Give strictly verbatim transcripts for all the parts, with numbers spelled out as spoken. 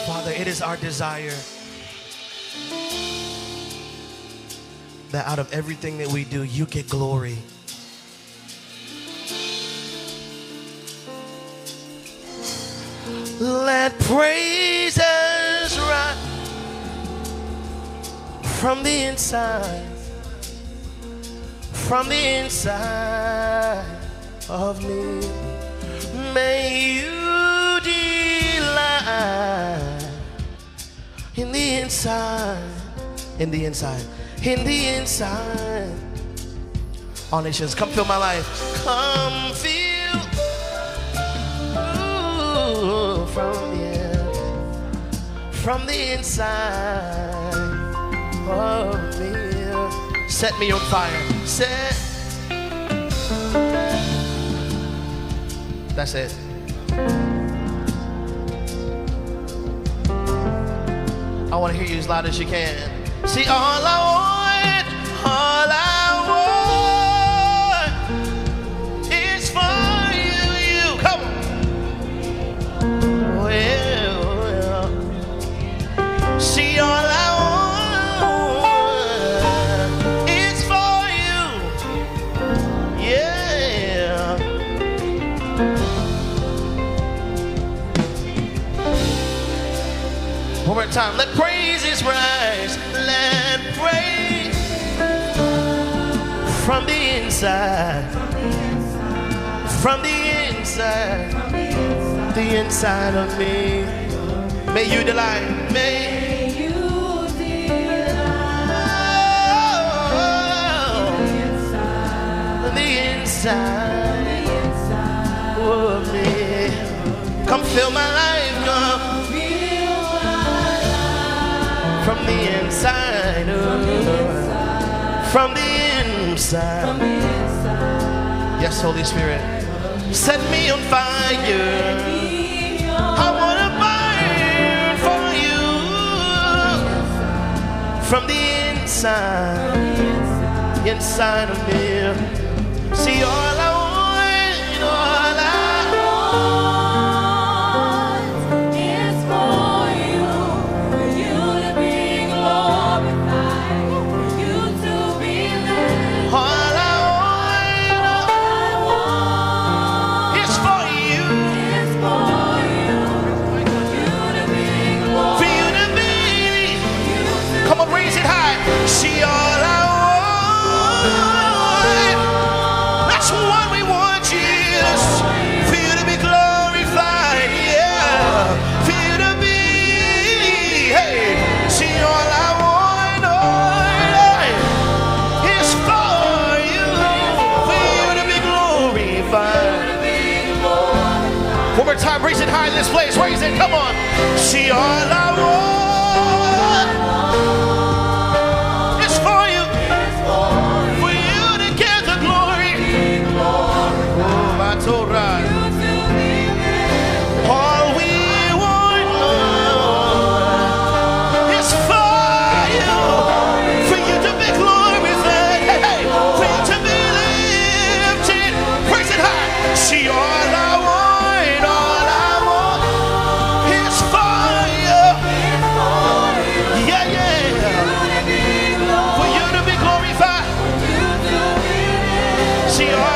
Father, it is our desire that out of everything that we do, you get glory. Let praises rise from the inside, from the inside of me. May you delight in the inside, in the inside, in the inside. All nations, come fill my life. Come fill ooh, from the from the inside of me. Set me on fire. Set. That's it. I want to hear you as loud as you can. See, all I want, all I want is for you, you. Come on. Well, well. See, all I want is for you. Yeah. One more time. Let praises rise. Let praise from the inside. From the inside. The inside of me. May you delight. May you delight. Oh, the inside of me. Come fill my life. Come. From the inside, oh, from the inside, from the inside. Yes, Holy Spirit, set me on fire. I want to burn for you. From the inside, inside of me. See, all I want, all I see all I want. That's what we want, Jesus. For you to be glorified, yeah. For you to be, hey. See all I want, oh, is for you. For you to be glorified. One more time, raise it high in this place. Raise it, come on. See all I want. All we want, Lord, is for you, for you to be glorified, hey, hey, for you to be lifted, praise it high. See, all I want, all I want is for you, yeah, yeah, for you to be glorified. See, all I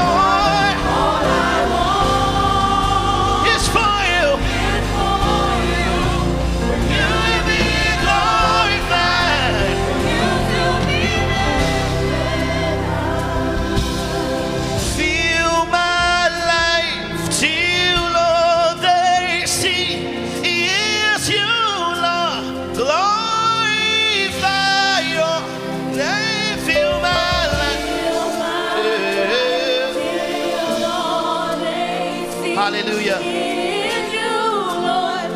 hallelujah. In you, Lord,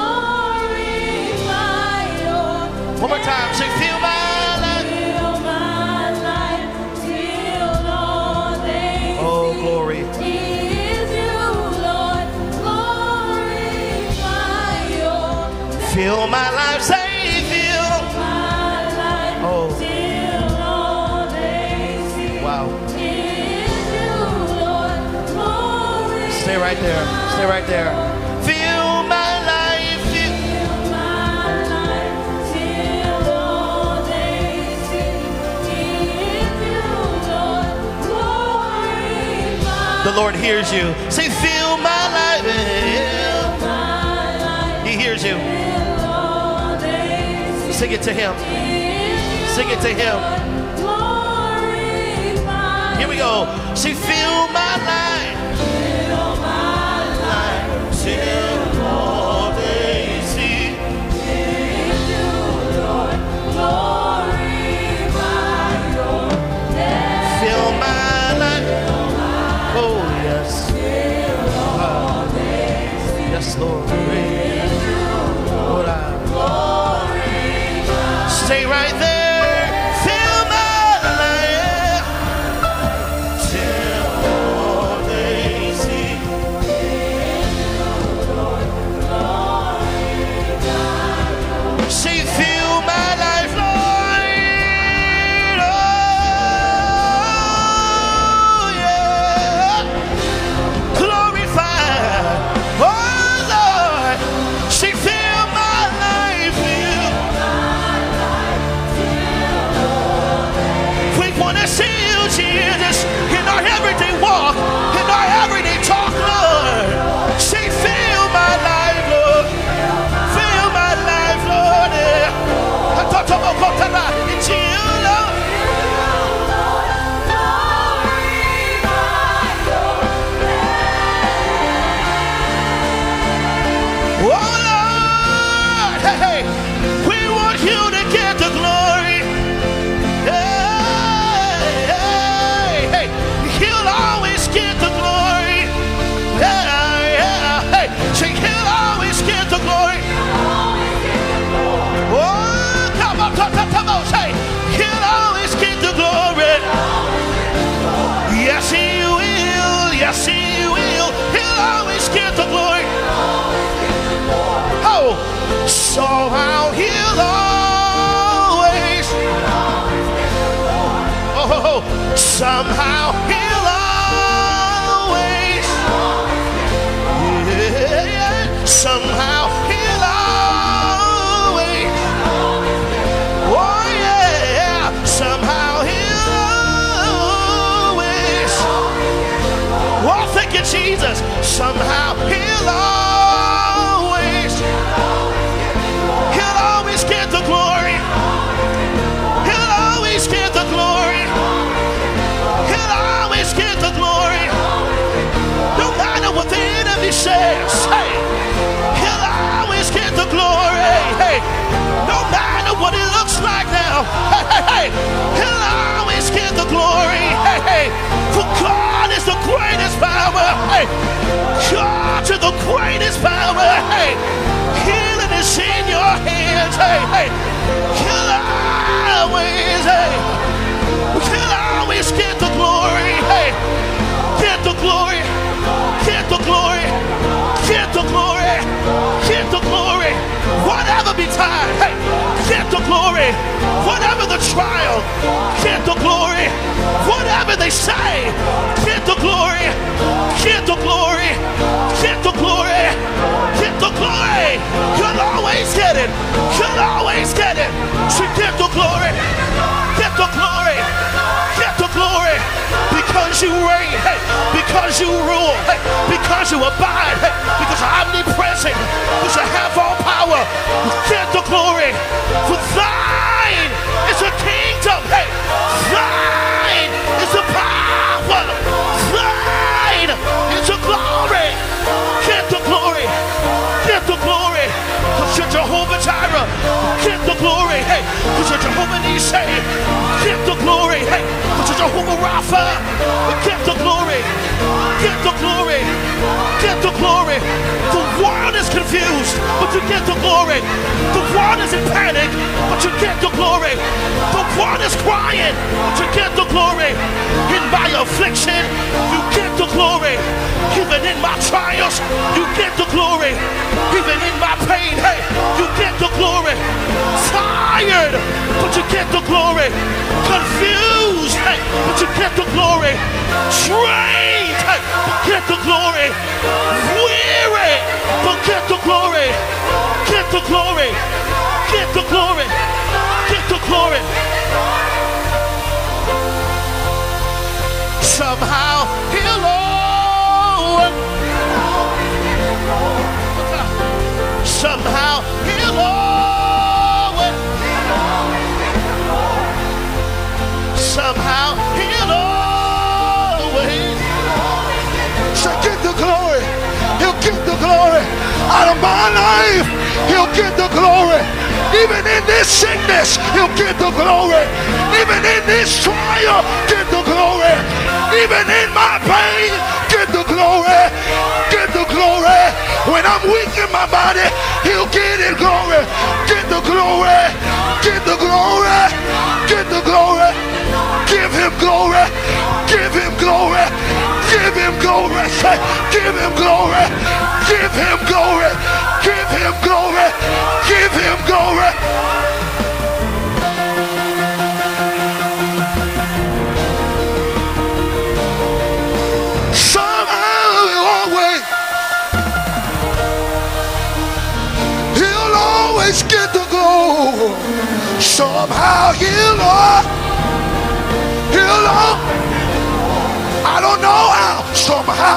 glorify your One more time, say, feel my life. Feel my life till all they oh, glory. Is you, Lord, glorify your feel my life, say, feel my life oh. Till all they see. Wow. Stay right there. Stay right there. Feel my life. Feel Lord hears you. Say, fill my life. He hears you. Sing it to him. Sing it to him. Here we go. Say, fill my life. Fill my life till all they see. Give you, Lord, glorify your name. Fill my life. Oh, yes. Fill all they see. Yes, Lord. Lord, I stay right there. Fill my life till all they see. Say, fill my life, Lord. Oh, yeah. Glorify. Oh, Lord. Say, fill my life. We want to see you, Jesus, in our everyday walk, in our everyday talk, Lord. Say, fill my life, Lord. Fill my life, Lord. It's you, Lord. Oh, Lord. Hey, hey. We want you to get the glory. Hey, hey, hey. He'll always get the glory. Yeah, yeah. Hey, say, he'll always get the glory. Oh, come on, come on, come on. Say, he'll always get the glory. Yes, he will. Yes, he will. He'll always get the glory. Oh, somehow he'll always. Oh, somehow he'll always. Yeah, yeah. Somehow he'll always. Oh, yeah. Somehow he'll always. Oh, thank you, Jesus. Somehow he'll always. He'll always get the glory. He'll always get the glory. He'll always get the glory. No matter what the enemy says, hey, he'll always get the glory. Hey, no matter what it looks like now, hey, hey, hey, he'll always get the glory. Hey, hey, for God is the greatest power. Hey, God is the greatest power. Hey, healing is in your hands. Hey, hey, he'll always, hey, he'll always get the glory. Hey, get the glory. Get the glory. Get the glory. Get the glory. Whatever be time, hey, get the glory. Whatever the trial, get the glory. Whatever they say, get the glory. Get the glory. Get the glory. Get the glory. You'll always get it. You'll always get it. So get the glory. Get the glory. Get the glory. Because you reign, hey, because you rule, hey, because you abide, hey, because you're omnipresent, because you have all power. Get the glory. For thine is the kingdom, hey, thine is the power, thine is the glory. Get the glory. Get the glory. Because you're Jehovah Jireh. Get the glory, hey, because you're Jehovah Nissi. Get the glory, hey, because you're Jehovah Rapha. Get the glory. Get the glory. Get the glory. The world is confused, but you get the glory. The world is in panic, but you get the glory. The world is crying, but you get the glory. In my affliction, you get the glory. Even in my trials, you get the glory. Even in my pain, hey, you get the glory. Tired, but you get the glory. Confused, hey, but you get the glory. Trained, hey, but get the glory. Weary, but get the glory. Get the glory. Get the glory. Get the glory. Somehow he'll somehow he'll always say, get the glory. He'll get the glory out of my life. He'll get the glory. Even in this sickness, he'll get the glory. Even in this trial, get the glory. Even in my pain, get the glory. Get the glory. When I'm weak in my body, he'll get it glory. Get the glory. Get the glory. Get the glory. Give him glory. Give him glory. Give him glory. Say, give him glory. Give him glory. Give him glory. Give him glory. Somehow he'll always, he'll always get the glory. Somehow he'll always, he'll always, I don't know how, somehow.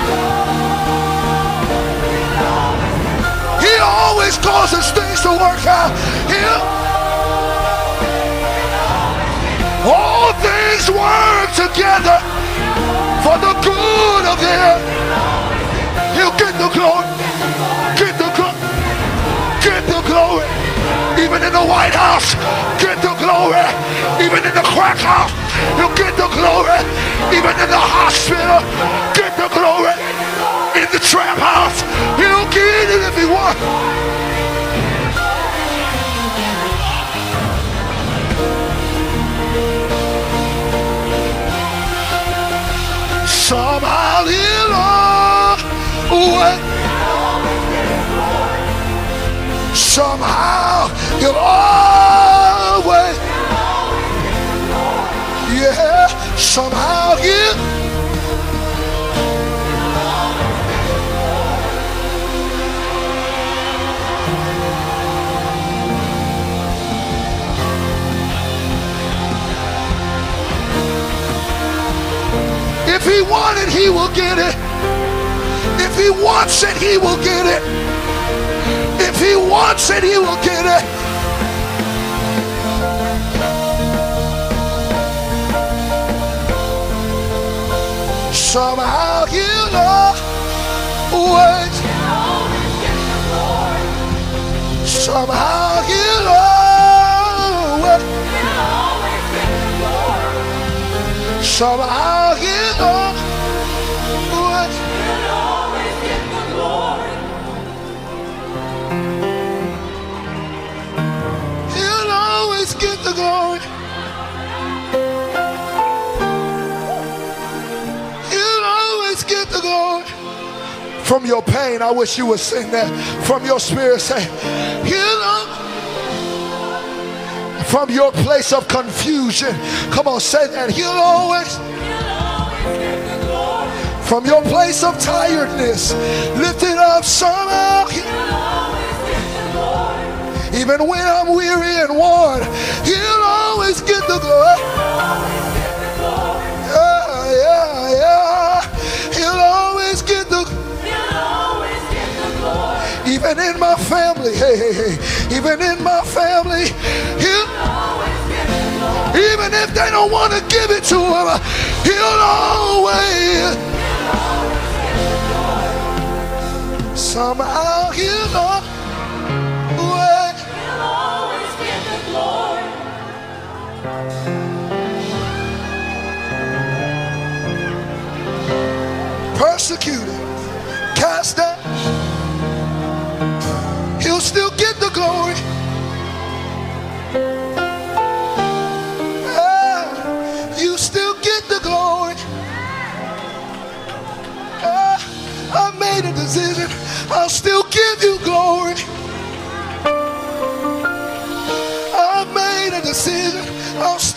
He always causes things to work out. He'll, all things work together for the good of them. He'll get the glory. Get the glory. Get the glory. Even in the White House, get the glory. Even in the crack house, he'll get the glory. Even in the hospital, get the glory. In the trap house, he'll get it if he wants. Somehow he'll always, somehow he'll always, yeah, somehow he'll, if he wanted, he will get it. If he wants it, he will get it. If he wants it, he will get it. Somehow he'll always, somehow he'll always, somehow he'll always, he'll always get the glory. He'll always get the glory. From your pain, I wish you would sing that. From your spirit, say, he'll always. From your place of confusion, come on, say that. He'll always, from your place of tiredness, lift it up somehow. Even when I'm weary and worn, he'll always get the glory. Yeah, yeah, yeah. He'll always get the, even in my family, hey, hey, hey, even in my family, he'll, even if they don't want to give it to him, he'll always, somehow he'll always, he'll always get the glory. Persecuted, cast down, he'll still get the glory. Ah, you still get the glory. Ah, I made a decision, I'll still give you glory. I made a decision, I'll still